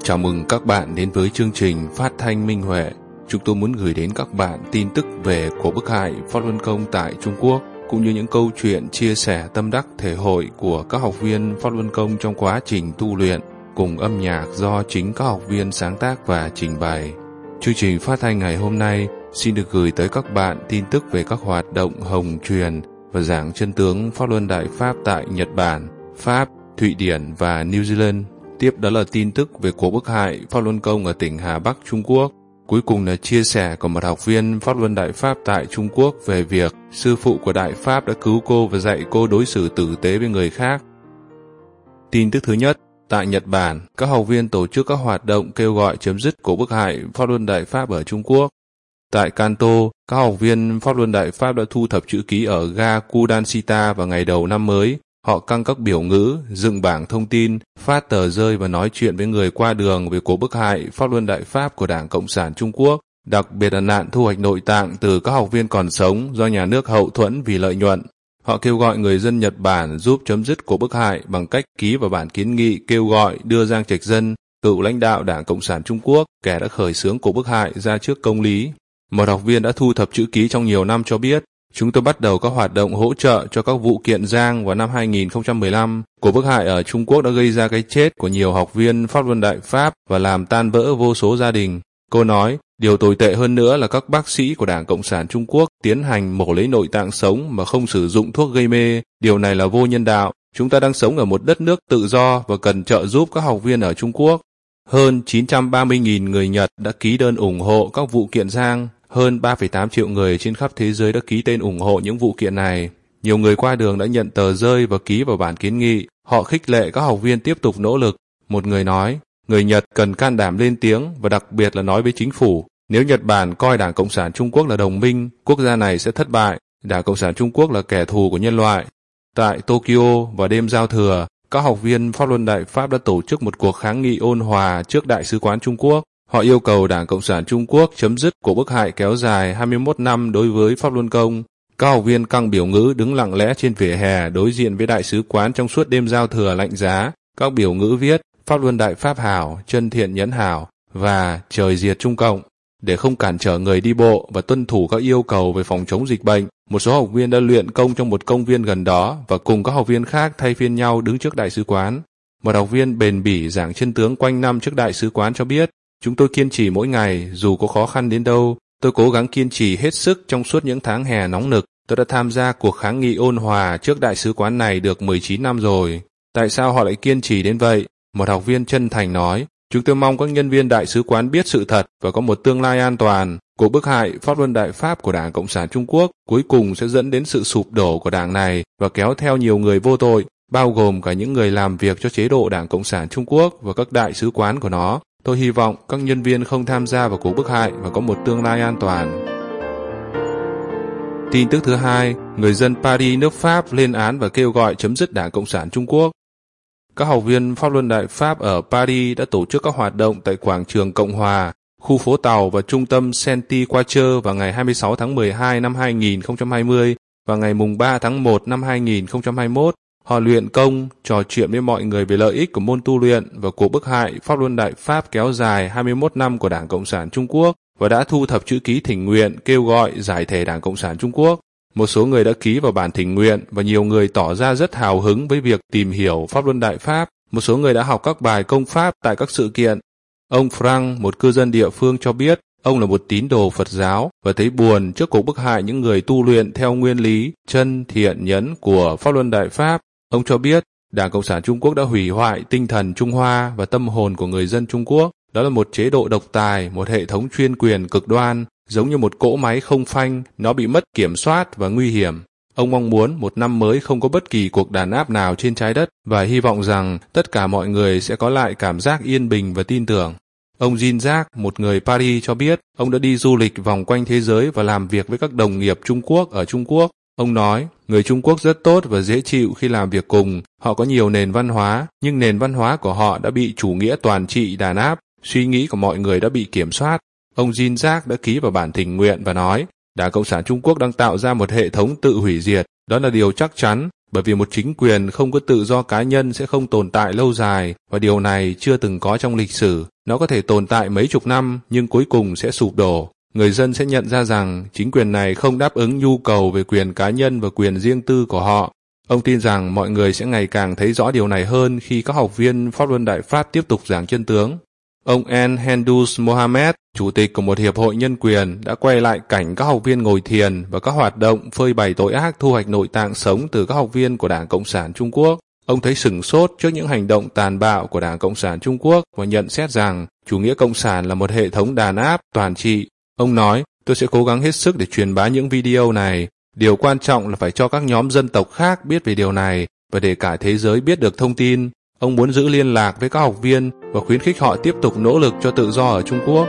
Chào mừng các bạn đến với chương trình Phát thanh Minh Huệ. Chúng tôi muốn gửi đến các bạn tin tức về cuộc bức hại Pháp Luân Công tại Trung Quốc, cũng như những câu chuyện chia sẻ tâm đắc thể hội của các học viên Pháp Luân Công trong quá trình tu luyện, cùng âm nhạc do chính các học viên sáng tác và trình bày. Chương trình phát thanh ngày hôm nay xin được gửi tới các bạn tin tức về các hoạt động hồng truyền và giảng chân tướng Pháp Luân Đại Pháp tại Nhật Bản, Pháp, Thụy Điển và New Zealand. Tiếp đó là tin tức về cuộc bức hại Pháp Luân Công ở tỉnh Hà Bắc, Trung Quốc. Cuối cùng là chia sẻ của một học viên Pháp Luân Đại Pháp tại Trung Quốc về việc sư phụ của Đại Pháp đã cứu cô và dạy cô đối xử tử tế với người khác. Tin tức thứ nhất, tại Nhật Bản, các học viên tổ chức các hoạt động kêu gọi chấm dứt cuộc bức hại Pháp Luân Đại Pháp ở Trung Quốc. Tại Kanto, các học viên Pháp Luân Đại Pháp đã thu thập chữ ký ở ga Kudanshita vào ngày đầu năm mới. Họ căng các biểu ngữ, dựng bảng thông tin, phát tờ rơi và nói chuyện với người qua đường về cuộc bức hại Pháp Luân Đại Pháp của Đảng Cộng sản Trung Quốc, đặc biệt là nạn thu hoạch nội tạng từ các học viên còn sống do nhà nước hậu thuẫn vì lợi nhuận. Họ kêu gọi người dân Nhật Bản giúp chấm dứt cuộc bức hại bằng cách ký vào bản kiến nghị kêu gọi đưa Giang Trạch Dân, cựu lãnh đạo Đảng Cộng sản Trung Quốc, kẻ đã khởi xướng cuộc bức hại ra trước công lý. Một học viên đã thu thập chữ ký trong nhiều năm cho biết, chúng tôi bắt đầu các hoạt động hỗ trợ cho các vụ kiện Giang vào năm 2015. Cuộc bức hại ở Trung Quốc đã gây ra cái chết của nhiều học viên Pháp Luân Đại Pháp và làm tan vỡ vô số gia đình. Cô nói, điều tồi tệ hơn nữa là các bác sĩ của Đảng Cộng sản Trung Quốc tiến hành mổ lấy nội tạng sống mà không sử dụng thuốc gây mê. Điều này là vô nhân đạo. Chúng ta đang sống ở một đất nước tự do và cần trợ giúp các học viên ở Trung Quốc. Hơn 930.000 người Nhật đã ký đơn ủng hộ các vụ kiện Giang. Hơn 3,8 triệu người trên khắp thế giới đã ký tên ủng hộ những vụ kiện này. Nhiều người qua đường đã nhận tờ rơi và ký vào bản kiến nghị. Họ khích lệ các học viên tiếp tục nỗ lực. Một người nói, người Nhật cần can đảm lên tiếng và đặc biệt là nói với chính phủ. Nếu Nhật Bản coi Đảng Cộng sản Trung Quốc là đồng minh, quốc gia này sẽ thất bại. Đảng Cộng sản Trung Quốc là kẻ thù của nhân loại. Tại Tokyo, vào đêm giao thừa, các học viên Pháp Luân Đại Pháp đã tổ chức một cuộc kháng nghị ôn hòa trước Đại sứ quán Trung Quốc. Họ yêu cầu Đảng Cộng sản Trung Quốc chấm dứt cuộc bức hại kéo dài 21 năm đối với Pháp Luân Công. Các học viên căng biểu ngữ đứng lặng lẽ trên vỉa hè đối diện với Đại sứ quán trong suốt đêm giao thừa lạnh giá. Các biểu ngữ viết Pháp Luân Đại Pháp hảo, chân thiện nhẫn hảo và trời diệt Trung Cộng. Để không cản trở người đi bộ và tuân thủ các yêu cầu về phòng chống dịch bệnh, một số học viên đã luyện công trong một công viên gần đó và cùng các học viên khác thay phiên nhau đứng trước Đại sứ quán. Một học viên bền bỉ giảng chân tướng quanh năm trước Đại sứ quán cho biết, chúng tôi kiên trì mỗi ngày, dù có khó khăn đến đâu. Tôi cố gắng kiên trì hết sức trong suốt những tháng hè nóng nực. Tôi đã tham gia cuộc kháng nghị ôn hòa trước Đại sứ quán này được 19 năm rồi. Tại sao họ lại kiên trì đến vậy? Một học viên chân thành nói, chúng tôi mong các nhân viên Đại sứ quán biết sự thật và có một tương lai an toàn. Cuộc bức hại Pháp Luân Đại Pháp của Đảng Cộng sản Trung Quốc cuối cùng sẽ dẫn đến sự sụp đổ của đảng này và kéo theo nhiều người vô tội, bao gồm cả những người làm việc cho chế độ Đảng Cộng sản Trung Quốc và các đại sứ quán của nó. Tôi hy vọng các nhân viên không tham gia vào cuộc bức hại và có một tương lai an toàn. Tin tức thứ hai, người dân Paris nước Pháp lên án và kêu gọi chấm dứt Đảng Cộng sản Trung Quốc. Các học viên Pháp Luân Đại Pháp ở Paris đã tổ chức các hoạt động tại Quảng trường Cộng Hòa, khu phố tàu và trung tâm Saint-Quacher vào ngày 26 tháng 12 năm 2020 và ngày mùng 3 tháng 1 năm 2021. Họ luyện công, trò chuyện với mọi người về lợi ích của môn tu luyện và cuộc bức hại Pháp Luân Đại Pháp kéo dài 21 năm của Đảng Cộng sản Trung Quốc và đã thu thập chữ ký thỉnh nguyện kêu gọi giải thể Đảng Cộng sản Trung Quốc. Một số người đã ký vào bản thỉnh nguyện và nhiều người tỏ ra rất hào hứng với việc tìm hiểu Pháp Luân Đại Pháp. Một số người đã học các bài công pháp tại các sự kiện. Ông Frank, một cư dân địa phương cho biết, ông là một tín đồ Phật giáo và thấy buồn trước cuộc bức hại những người tu luyện theo nguyên lý chân thiện nhẫn của Pháp Luân Đại Pháp. Ông cho biết, Đảng Cộng sản Trung Quốc đã hủy hoại tinh thần Trung Hoa và tâm hồn của người dân Trung Quốc. Đó là một chế độ độc tài, một hệ thống chuyên quyền cực đoan, giống như một cỗ máy không phanh, nó bị mất kiểm soát và nguy hiểm. Ông mong muốn một năm mới không có bất kỳ cuộc đàn áp nào trên trái đất và hy vọng rằng tất cả mọi người sẽ có lại cảm giác yên bình và tin tưởng. Ông Jean-Jacques, một người Paris cho biết, ông đã đi du lịch vòng quanh thế giới và làm việc với các đồng nghiệp Trung Quốc ở Trung Quốc. Ông nói, người Trung Quốc rất tốt và dễ chịu khi làm việc cùng, họ có nhiều nền văn hóa, nhưng nền văn hóa của họ đã bị chủ nghĩa toàn trị đàn áp, suy nghĩ của mọi người đã bị kiểm soát. Ông Jean-Jacques đã ký vào bản thỉnh nguyện và nói, Đảng Cộng sản Trung Quốc đang tạo ra một hệ thống tự hủy diệt, đó là điều chắc chắn, bởi vì một chính quyền không có tự do cá nhân sẽ không tồn tại lâu dài và điều này chưa từng có trong lịch sử. Nó có thể tồn tại mấy chục năm nhưng cuối cùng sẽ sụp đổ. Người dân sẽ nhận ra rằng chính quyền này không đáp ứng nhu cầu về quyền cá nhân và quyền riêng tư của họ. Ông tin rằng mọi người sẽ ngày càng thấy rõ điều này hơn khi các học viên Pháp luân Đại Pháp tiếp tục giảng chân tướng. Ông Al-Handus Mohammed, chủ tịch của một hiệp hội nhân quyền, đã quay lại cảnh các học viên ngồi thiền và các hoạt động phơi bày tội ác thu hoạch nội tạng sống từ các học viên của Đảng Cộng sản Trung Quốc. Ông thấy sửng sốt trước những hành động tàn bạo của Đảng Cộng sản Trung Quốc và nhận xét rằng chủ nghĩa cộng sản là một hệ thống đàn áp, toàn trị. Ông nói, tôi sẽ cố gắng hết sức để truyền bá những video này. Điều quan trọng là phải cho các nhóm dân tộc khác biết về điều này và để cả thế giới biết được thông tin. Ông muốn giữ liên lạc với các học viên và khuyến khích họ tiếp tục nỗ lực cho tự do ở Trung Quốc.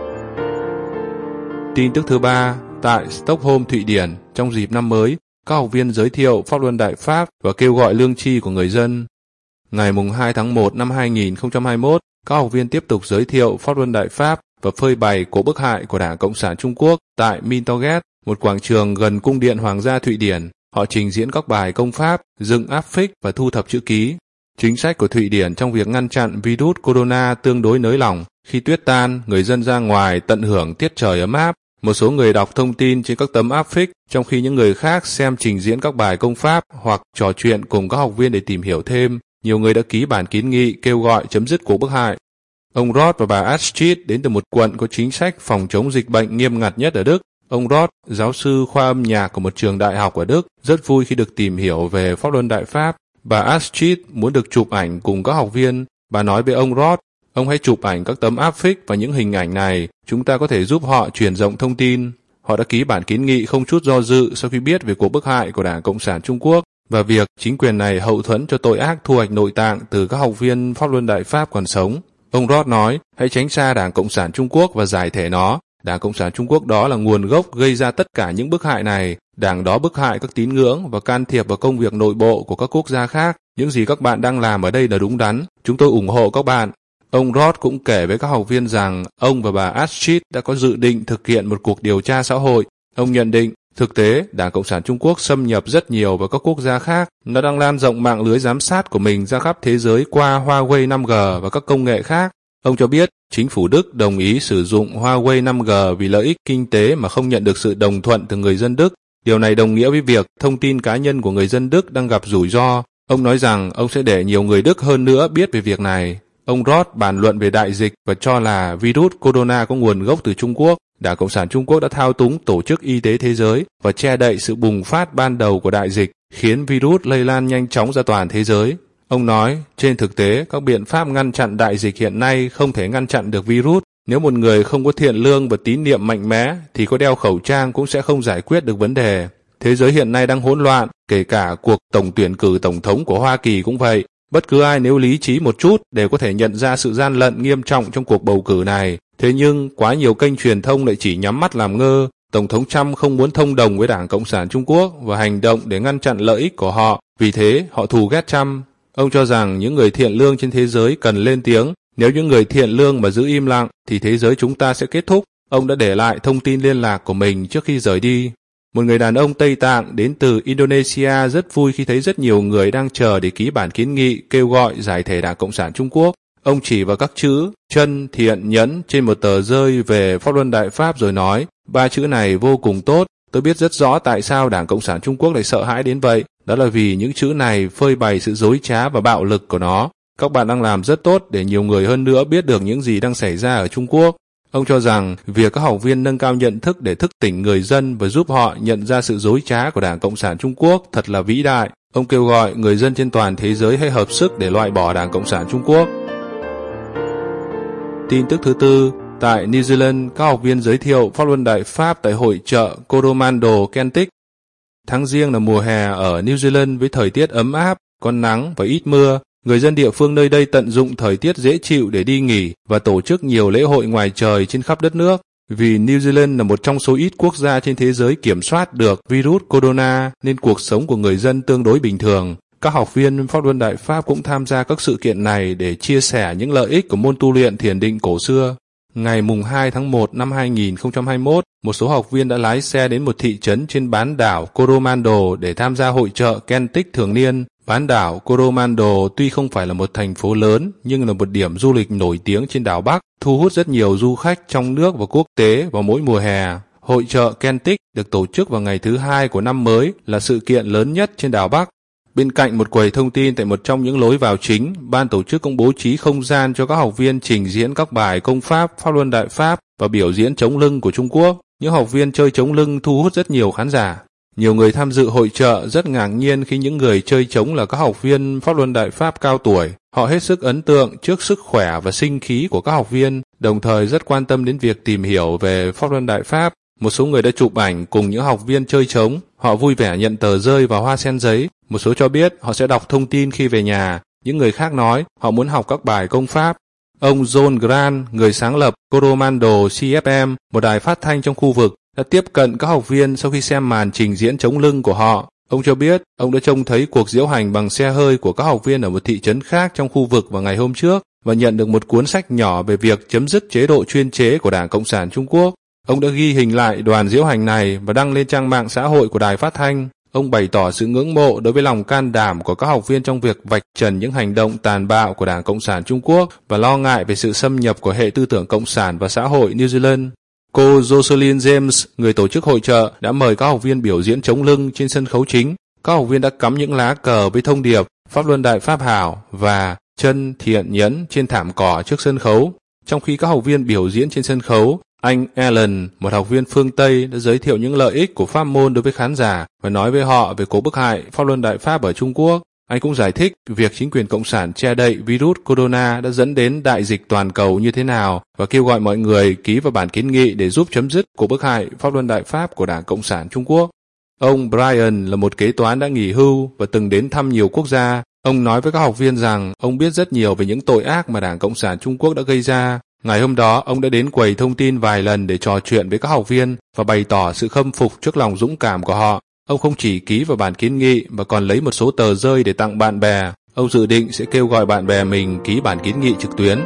Tin tức thứ ba, tại Stockholm, Thụy Điển, trong dịp năm mới, các học viên giới thiệu Pháp luân Đại Pháp và kêu gọi lương tri của người dân. Ngày 2 tháng 1 năm 2021, các học viên tiếp tục giới thiệu Pháp luân Đại Pháp và phơi bày cuộc bức hại của Đảng Cộng sản Trung Quốc tại Mintorget, một quảng trường gần cung điện Hoàng gia Thụy Điển. Họ trình diễn các bài công pháp, dựng áp phích và thu thập chữ ký. Chính sách của Thụy Điển trong việc ngăn chặn virus corona tương đối nới lỏng. Khi tuyết tan, người dân ra ngoài tận hưởng tiết trời ấm áp. Một số người đọc thông tin trên các tấm áp phích, trong khi những người khác xem trình diễn các bài công pháp hoặc trò chuyện cùng các học viên để tìm hiểu thêm. Nhiều người đã ký bản kiến nghị kêu gọi chấm dứt cuộc bức hại. Ông Roth và bà Astrid đến từ một quận có chính sách phòng chống dịch bệnh nghiêm ngặt nhất ở Đức. Ông Roth, giáo sư khoa âm nhạc của một trường đại học ở Đức, rất vui khi được tìm hiểu về Pháp luân Đại Pháp. Bà Astrid muốn được chụp ảnh cùng các học viên. Bà nói với ông Roth, ông hãy chụp ảnh các tấm áp phích và những hình ảnh này, chúng ta có thể giúp họ truyền rộng thông tin. Họ đã ký bản kiến nghị không chút do dự sau khi biết về cuộc bức hại của Đảng Cộng sản Trung Quốc và việc chính quyền này hậu thuẫn cho tội ác thu hoạch nội tạng từ các học viên Pháp luân Đại Pháp còn sống. Ông Roth nói, hãy tránh xa Đảng Cộng sản Trung Quốc và giải thể nó. Đảng Cộng sản Trung Quốc đó là nguồn gốc gây ra tất cả những bức hại này. Đảng đó bức hại các tín ngưỡng và can thiệp vào công việc nội bộ của các quốc gia khác. Những gì các bạn đang làm ở đây là đúng đắn. Chúng tôi ủng hộ các bạn. Ông Roth cũng kể với các học viên rằng ông và bà Astrid đã có dự định thực hiện một cuộc điều tra xã hội. Ông nhận định, thực tế, Đảng Cộng sản Trung Quốc xâm nhập rất nhiều vào các quốc gia khác. Nó đang lan rộng mạng lưới giám sát của mình ra khắp thế giới qua Huawei 5G và các công nghệ khác. Ông cho biết, chính phủ Đức đồng ý sử dụng Huawei 5G vì lợi ích kinh tế mà không nhận được sự đồng thuận từ người dân Đức. Điều này đồng nghĩa với việc thông tin cá nhân của người dân Đức đang gặp rủi ro. Ông nói rằng ông sẽ để nhiều người Đức hơn nữa biết về việc này. Ông Roth bàn luận về đại dịch và cho là virus corona có nguồn gốc từ Trung Quốc. Đảng Cộng sản Trung Quốc đã thao túng Tổ chức Y tế Thế giới và che đậy sự bùng phát ban đầu của đại dịch, khiến virus lây lan nhanh chóng ra toàn thế giới. Ông nói, trên thực tế, các biện pháp ngăn chặn đại dịch hiện nay không thể ngăn chặn được virus. Nếu một người không có thiện lương và tín niệm mạnh mẽ, thì có đeo khẩu trang cũng sẽ không giải quyết được vấn đề. Thế giới hiện nay đang hỗn loạn, kể cả cuộc tổng tuyển cử tổng thống của Hoa Kỳ cũng vậy. Bất cứ ai nếu lý trí một chút đều có thể nhận ra sự gian lận nghiêm trọng trong cuộc bầu cử này. Thế nhưng, quá nhiều kênh truyền thông lại chỉ nhắm mắt làm ngơ. Tổng thống Trump không muốn thông đồng với Đảng Cộng sản Trung Quốc và hành động để ngăn chặn lợi ích của họ. Vì thế, họ thù ghét Trump. Ông cho rằng những người thiện lương trên thế giới cần lên tiếng. Nếu những người thiện lương mà giữ im lặng, thì thế giới chúng ta sẽ kết thúc. Ông đã để lại thông tin liên lạc của mình trước khi rời đi. Một người đàn ông Tây Tạng đến từ Indonesia rất vui khi thấy rất nhiều người đang chờ để ký bản kiến nghị kêu gọi giải thể Đảng Cộng sản Trung Quốc. Ông chỉ vào các chữ chân, thiện, nhẫn trên một tờ rơi về Pháp luân Đại Pháp rồi nói, 3 chữ này vô cùng tốt. Tôi biết rất rõ tại sao Đảng Cộng sản Trung Quốc lại sợ hãi đến vậy. Đó là vì những chữ này phơi bày sự dối trá và bạo lực của nó. Các bạn đang làm rất tốt để nhiều người hơn nữa biết được những gì đang xảy ra ở Trung Quốc. Ông cho rằng việc các học viên nâng cao nhận thức để thức tỉnh người dân và giúp họ nhận ra sự dối trá của Đảng Cộng sản Trung Quốc thật là vĩ đại. Ông kêu gọi người dân trên toàn thế giới hãy hợp sức để loại bỏ Đảng Cộng sản Trung Quốc. Tin tức thứ tư, tại New Zealand, các học viên giới thiệu Pháp luân Đại Pháp tại hội chợ Coromandel, Celtic. Tháng Giêng là mùa hè ở New Zealand với thời tiết ấm áp, có nắng và ít mưa. Người dân địa phương nơi đây tận dụng thời tiết dễ chịu để đi nghỉ và tổ chức nhiều lễ hội ngoài trời trên khắp đất nước. Vì New Zealand là một trong số ít quốc gia trên thế giới kiểm soát được virus corona nên cuộc sống của người dân tương đối bình thường. Các học viên Pháp luân Đại Pháp cũng tham gia các sự kiện này để chia sẻ những lợi ích của môn tu luyện thiền định cổ xưa. Ngày 2 tháng 1 năm 2021, một số học viên đã lái xe đến một thị trấn trên bán đảo Coromandel để tham gia hội chợ Celtic thường niên. Bán đảo Coromandel tuy không phải là một thành phố lớn nhưng là một điểm du lịch nổi tiếng trên đảo Bắc, thu hút rất nhiều du khách trong nước và quốc tế vào mỗi mùa hè. Hội chợ Celtic được tổ chức vào ngày thứ hai của năm mới là sự kiện lớn nhất trên đảo Bắc. Bên cạnh một quầy thông tin tại một trong những lối vào chính, ban tổ chức cũng bố trí không gian cho các học viên trình diễn các bài công pháp, pháp luân đại pháp và biểu diễn chống lưng của Trung Quốc. Những học viên chơi chống lưng thu hút rất nhiều khán giả. Nhiều người tham dự hội chợ rất ngạc nhiên khi những người chơi trống là các học viên pháp luân đại pháp cao tuổi. Họ hết sức ấn tượng trước sức khỏe và sinh khí của các học viên, đồng thời rất quan tâm đến việc tìm hiểu về pháp luân đại pháp. Một số người đã chụp ảnh cùng những học viên chơi trống. Họ vui vẻ nhận tờ rơi và hoa sen giấy. Một số cho biết họ sẽ đọc thông tin khi về nhà. Những người khác nói họ muốn học các bài công pháp. Ông John Grant, người sáng lập Coromandel CFM, một đài phát thanh trong khu vực, đã tiếp cận các học viên sau khi xem màn trình diễn chống lưng của họ. Ông cho biết ông đã trông thấy cuộc diễu hành bằng xe hơi của các học viên ở một thị trấn khác trong khu vực vào ngày hôm trước và nhận được một cuốn sách nhỏ về việc chấm dứt chế độ chuyên chế của Đảng Cộng sản Trung Quốc. Ông đã ghi hình lại đoàn diễu hành này và đăng lên trang mạng xã hội của đài phát thanh. Ông bày tỏ sự ngưỡng mộ đối với lòng can đảm của các học viên trong việc vạch trần những hành động tàn bạo của Đảng Cộng sản Trung Quốc và lo ngại về sự xâm nhập của hệ tư tưởng Cộng sản và xã hội New Zealand. Cô Jocelyn James, người tổ chức hội chợ, đã mời các học viên biểu diễn chống lưng trên sân khấu chính. Các học viên đã cắm những lá cờ với thông điệp Pháp Luân Đại Pháp Hảo và Chân Thiện Nhẫn trên thảm cỏ trước sân khấu. Trong khi các học viên biểu diễn trên sân khấu, anh Alan, một học viên phương Tây, đã giới thiệu những lợi ích của pháp môn đối với khán giả và nói với họ về cuộc bức hại Pháp Luân Đại Pháp ở Trung Quốc. Anh cũng giải thích việc chính quyền Cộng sản che đậy virus corona đã dẫn đến đại dịch toàn cầu như thế nào và kêu gọi mọi người ký vào bản kiến nghị để giúp chấm dứt cuộc bức hại Pháp Luân Đại Pháp của Đảng Cộng sản Trung Quốc. Ông Brian là một kế toán đã nghỉ hưu và từng đến thăm nhiều quốc gia. Ông nói với các học viên rằng ông biết rất nhiều về những tội ác mà Đảng Cộng sản Trung Quốc đã gây ra. Ngày hôm đó, ông đã đến quầy thông tin vài lần để trò chuyện với các học viên và bày tỏ sự khâm phục trước lòng dũng cảm của họ. Ông không chỉ ký vào bản kiến nghị mà còn lấy một số tờ rơi để tặng bạn bè. Ông dự định sẽ kêu gọi bạn bè mình ký bản kiến nghị trực tuyến.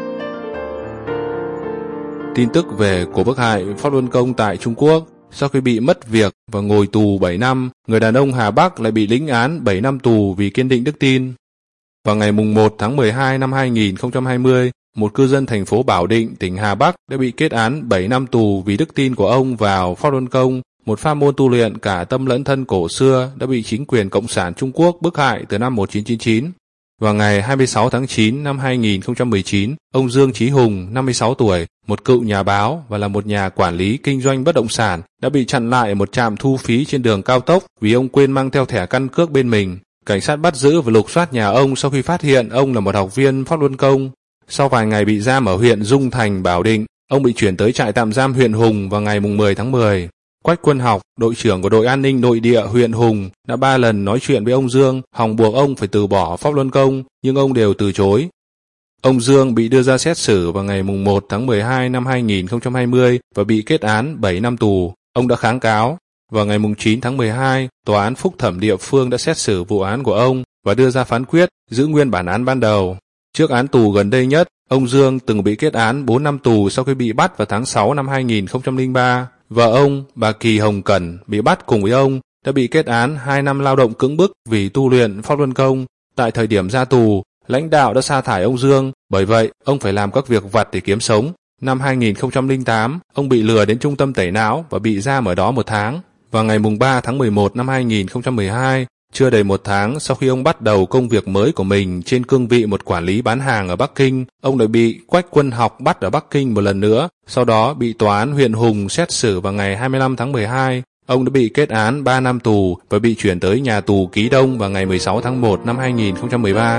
Tin tức về cuộc bức hại Pháp Luân Công tại Trung Quốc. Sau khi bị mất việc và ngồi tù 7 năm, người đàn ông Hà Bắc lại bị lĩnh án 7 năm tù vì kiên định đức tin. Vào ngày 1 tháng 12 năm 2020, một cư dân thành phố Bảo Định, tỉnh Hà Bắc đã bị kết án 7 năm tù vì đức tin của ông vào Pháp Luân Công, một pháp môn tu luyện cả tâm lẫn thân cổ xưa đã bị chính quyền Cộng sản Trung Quốc bức hại từ năm 1999. Vào ngày 26 tháng 9 năm 2019, ông Dương Chí Hùng, 56 tuổi, một cựu nhà báo và là một nhà quản lý kinh doanh bất động sản, đã bị chặn lại ở một trạm thu phí trên đường cao tốc vì ông quên mang theo thẻ căn cước bên mình. Cảnh sát bắt giữ và lục soát nhà ông sau khi phát hiện ông là một học viên Pháp Luân Công. Sau vài ngày bị giam ở huyện Dung Thành, Bảo Định, ông bị chuyển tới trại tạm giam huyện Hùng vào ngày 10 tháng 10. Quách Quân Học, đội trưởng của đội an ninh nội địa huyện Hùng, đã 3 lần nói chuyện với ông Dương, hòng buộc ông phải từ bỏ Pháp Luân Công, nhưng ông đều từ chối. Ông Dương bị đưa ra xét xử vào ngày 1 tháng 12 năm 2020 và bị kết án 7 năm tù. Ông đã kháng cáo. Vào ngày 9 tháng 12, Tòa án Phúc thẩm địa phương đã xét xử vụ án của ông và đưa ra phán quyết giữ nguyên bản án ban đầu. Trước án tù gần đây nhất, ông Dương từng bị kết án 4 năm tù sau khi bị bắt vào tháng 6 năm 2003. Vợ ông, bà Kỳ Hồng Cẩn, bị bắt cùng với ông, đã bị kết án 2 năm lao động cưỡng bức vì tu luyện Pháp Luân Công. Tại thời điểm ra tù, lãnh đạo đã sa thải ông Dương, bởi vậy ông phải làm các việc vặt để kiếm sống. Năm 2008, ông bị lừa đến trung tâm tẩy não và bị giam ở đó 1 tháng. Vào ngày 3 tháng 11 năm 2012, chưa đầy 1 tháng sau khi ông bắt đầu công việc mới của mình trên cương vị một quản lý bán hàng ở Bắc Kinh, ông đã bị Quách Quân Học bắt ở Bắc Kinh một lần nữa, sau đó bị tòa án huyện Hùng xét xử vào ngày 25 tháng 12. Ông đã bị kết án 3 năm tù và bị chuyển tới nhà tù Ký Đông vào ngày 16 tháng 1 năm 2013.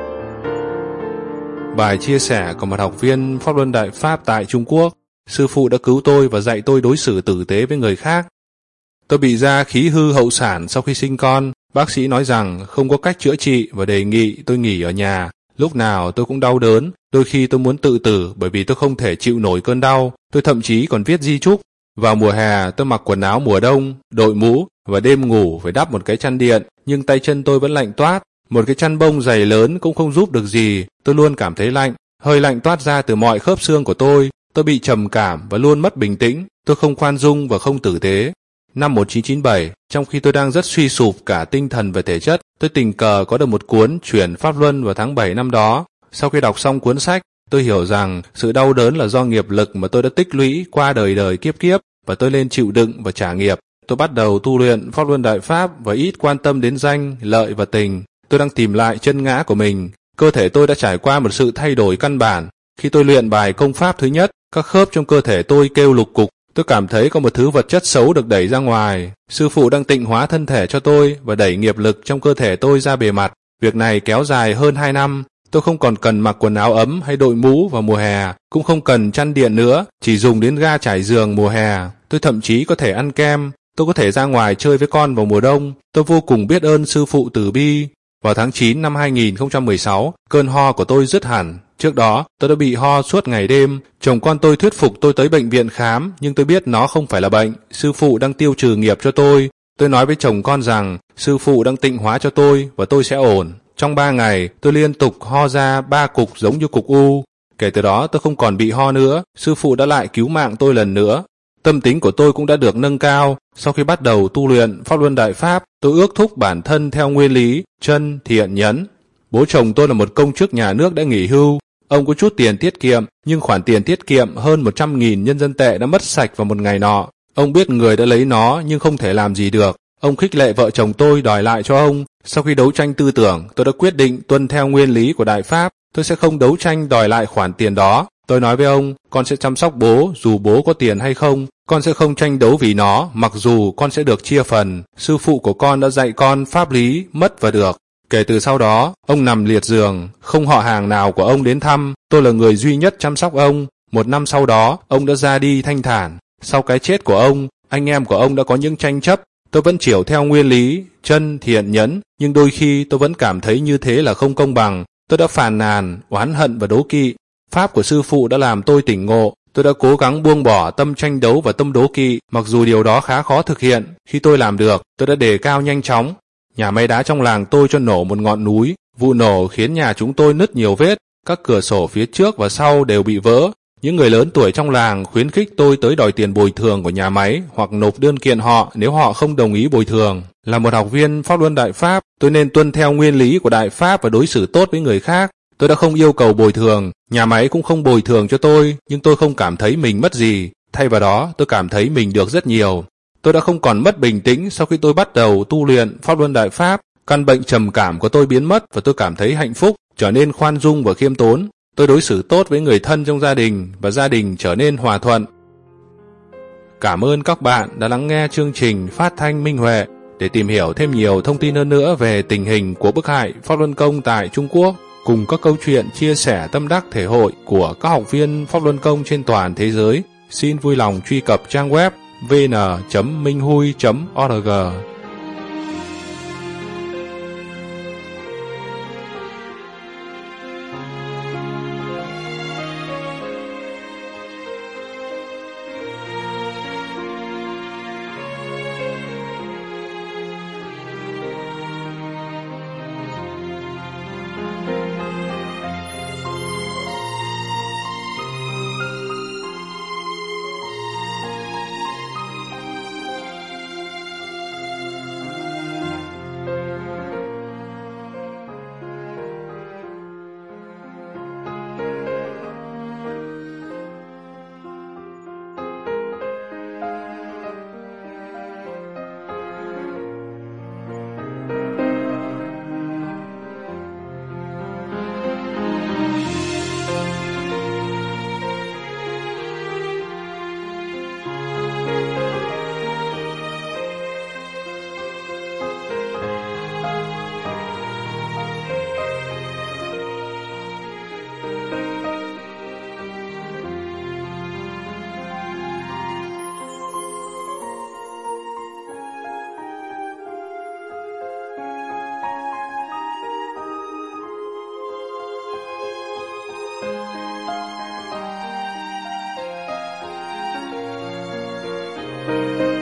Bài chia sẻ của một học viên Pháp Luân Đại Pháp tại Trung Quốc. Sư phụ đã cứu tôi và dạy tôi đối xử tử tế với người khác. Tôi bị ra khí hư hậu sản sau khi sinh con. Bác sĩ nói rằng không có cách chữa trị và đề nghị tôi nghỉ ở nhà. Lúc nào tôi cũng đau đớn, đôi khi tôi muốn tự tử bởi vì tôi không thể chịu nổi cơn đau. Tôi thậm chí còn viết di chúc. Vào mùa hè tôi mặc quần áo mùa đông, đội mũ và đêm ngủ phải đắp một cái chăn điện, nhưng tay chân tôi vẫn lạnh toát. Một cái chăn bông dày lớn cũng không giúp được gì, tôi luôn cảm thấy lạnh. Hơi lạnh toát ra từ mọi khớp xương của tôi bị trầm cảm và luôn mất bình tĩnh. Tôi không khoan dung và không tử tế. Năm 1997, trong khi tôi đang rất suy sụp cả tinh thần và thể chất, Tôi tình cờ có được một cuốn Chuyển Pháp Luân vào tháng 7 năm đó. Sau khi đọc xong cuốn sách, tôi hiểu rằng sự đau đớn là do nghiệp lực mà tôi đã tích lũy qua đời đời kiếp kiếp, và tôi nên chịu đựng và trả nghiệp. Tôi bắt đầu tu luyện Pháp Luân Đại Pháp và ít quan tâm đến danh, lợi và tình. Tôi đang tìm lại chân ngã của mình. Cơ thể tôi đã trải qua một sự thay đổi căn bản. Khi tôi luyện bài công pháp thứ nhất, các khớp trong cơ thể tôi kêu lục cục. Tôi cảm thấy có một thứ vật chất xấu được đẩy ra ngoài. Sư phụ đang tịnh hóa thân thể cho tôi và đẩy nghiệp lực trong cơ thể tôi ra bề mặt. Việc này kéo dài hơn 2 năm. Tôi không còn cần mặc quần áo ấm hay đội mũ vào mùa hè, cũng không cần chăn điện nữa, chỉ dùng đến ga trải giường mùa hè. Tôi thậm chí có thể ăn kem. Tôi có thể ra ngoài chơi với con vào mùa đông. Tôi vô cùng biết ơn sư phụ từ bi. Vào tháng 9 năm 2016, cơn ho của tôi dứt hẳn. Trước đó, tôi đã bị ho suốt ngày đêm. Chồng con tôi thuyết phục tôi tới bệnh viện khám, nhưng tôi biết nó không phải là bệnh. Sư phụ đang tiêu trừ nghiệp cho tôi. Tôi nói với chồng con rằng, sư phụ đang tịnh hóa cho tôi và tôi sẽ ổn. Trong 3 ngày, tôi liên tục ho ra 3 cục giống như cục u. Kể từ đó, tôi không còn bị ho nữa. Sư phụ đã lại cứu mạng tôi lần nữa. Tâm tính của tôi cũng đã được nâng cao. Sau khi bắt đầu tu luyện Pháp Luân Đại Pháp, tôi ước thúc bản thân theo nguyên lý chân, thiện, nhẫn. Bố chồng tôi là một công chức nhà nước đã nghỉ hưu. Ông có chút tiền tiết kiệm, nhưng khoản tiền tiết kiệm hơn 100.000 nhân dân tệ đã mất sạch vào một ngày nọ. Ông biết người đã lấy nó nhưng không thể làm gì được. Ông khích lệ vợ chồng tôi đòi lại cho ông. Sau khi đấu tranh tư tưởng, tôi đã quyết định tuân theo nguyên lý của Đại Pháp. Tôi sẽ không đấu tranh đòi lại khoản tiền đó. Tôi nói với ông, con sẽ chăm sóc bố dù bố có tiền hay không. Con sẽ không tranh đấu vì nó, mặc dù con sẽ được chia phần. Sư phụ của con đã dạy con pháp lý, mất và được. Kể từ sau đó, ông nằm liệt giường, không họ hàng nào của ông đến thăm. Tôi là người duy nhất chăm sóc ông. 1 năm sau đó, ông đã ra đi thanh thản. Sau cái chết của ông, anh em của ông đã có những tranh chấp. Tôi vẫn chiểu theo nguyên lý, chân, thiện, nhẫn, nhưng đôi khi tôi vẫn cảm thấy như thế là không công bằng. Tôi đã phàn nàn, oán hận và đố kỵ. Pháp của sư phụ đã làm tôi tỉnh ngộ. Tôi đã cố gắng buông bỏ tâm tranh đấu và tâm đố kỵ, mặc dù điều đó khá khó thực hiện. Khi tôi làm được, tôi đã đề cao nhanh chóng. Nhà máy đá trong làng tôi cho nổ một ngọn núi. Vụ nổ khiến nhà chúng tôi nứt nhiều vết. Các cửa sổ phía trước và sau đều bị vỡ. Những người lớn tuổi trong làng khuyến khích tôi tới đòi tiền bồi thường của nhà máy hoặc nộp đơn kiện họ nếu họ không đồng ý bồi thường. Là một học viên Pháp Luân Đại Pháp, tôi nên tuân theo nguyên lý của Đại Pháp và đối xử tốt với người khác. Tôi đã không yêu cầu bồi thường, nhà máy cũng không bồi thường cho tôi, nhưng tôi không cảm thấy mình mất gì. Thay vào đó, tôi cảm thấy mình được rất nhiều. Tôi đã không còn mất bình tĩnh sau khi tôi bắt đầu tu luyện Pháp Luân Đại Pháp. Căn bệnh trầm cảm của tôi biến mất và tôi cảm thấy hạnh phúc, trở nên khoan dung và khiêm tốn. Tôi đối xử tốt với người thân trong gia đình và gia đình trở nên hòa thuận. Cảm ơn các bạn đã lắng nghe chương trình phát thanh Minh Huệ. Để tìm hiểu thêm nhiều thông tin hơn nữa về tình hình của bức hại Pháp Luân Công tại Trung Quốc, cùng các câu chuyện chia sẻ tâm đắc thể hội của các học viên Pháp Luân Công trên toàn thế giới, xin vui lòng truy cập trang web vn.minhui.org. Thank you.